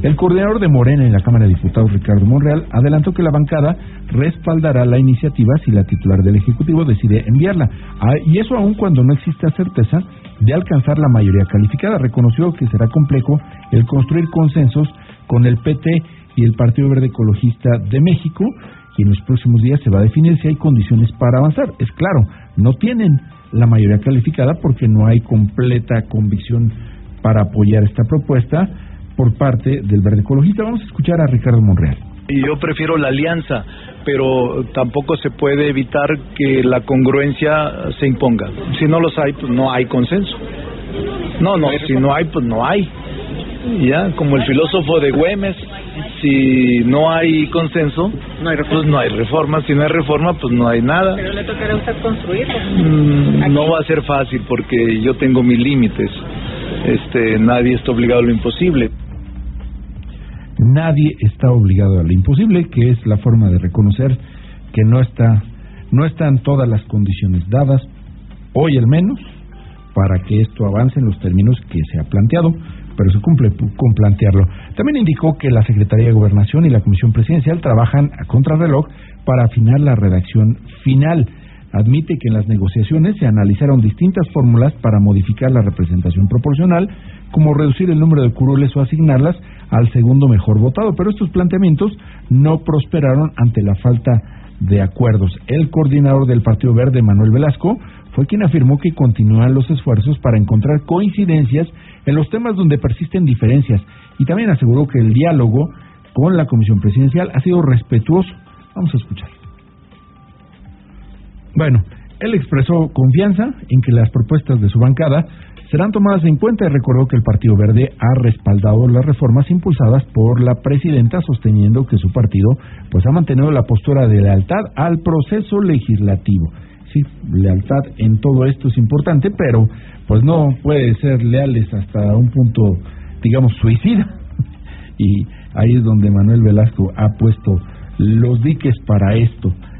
El coordinador de Morena en la Cámara de Diputados, Ricardo Monreal, adelantó que la bancada respaldará la iniciativa si la titular del Ejecutivo decide enviarla, y eso aún cuando no exista certeza de alcanzar la mayoría calificada. Reconoció que será complejo el construir consensos con el PT y el Partido Verde Ecologista de México, y en los próximos días se va a definir si hay condiciones para avanzar. Es claro, no tienen la mayoría calificada porque no hay completa convicción para apoyar esta propuesta por parte del Verde Ecologista. Vamos a escuchar a Ricardo Monreal. Y yo prefiero la alianza, pero tampoco se puede evitar que la congruencia se imponga. Si no los hay, pues no hay consenso. No, si no hay, pues no hay. Ya, como el filósofo de Güemes, si no hay consenso, pues no hay reforma. Si no hay reforma, pues no hay nada. Pero le tocará a usted construirlo. No va a ser fácil porque yo tengo mis límites. Nadie está obligado a lo imposible. Nadie está obligado a lo imposible, que es la forma de reconocer que no están todas las condiciones dadas, hoy al menos, para que esto avance en los términos que se ha planteado, pero se cumple con plantearlo. También indicó que la Secretaría de Gobernación y la Comisión Presidencial trabajan a contrarreloj para afinar la redacción final. Admite que en las negociaciones se analizaron distintas fórmulas para modificar la representación proporcional, como reducir el número de curules o asignarlas al segundo mejor votado, pero estos planteamientos no prosperaron ante la falta de acuerdos. El coordinador del Partido Verde, Manuel Velasco, fue quien afirmó que continúan los esfuerzos para encontrar coincidencias en los temas donde persisten diferencias, y también aseguró que el diálogo con la Comisión Presidencial ha sido respetuoso. Vamos a escuchar. Bueno, él expresó confianza en que las propuestas de su bancada serán tomadas en cuenta y recordó que el Partido Verde ha respaldado las reformas impulsadas por la presidenta, sosteniendo que su partido ha mantenido la postura de lealtad al proceso legislativo. Sí, lealtad en todo esto es importante, pero no puede ser leales hasta un punto, digamos, suicida. Y ahí es donde Manuel Velasco ha puesto los diques para esto.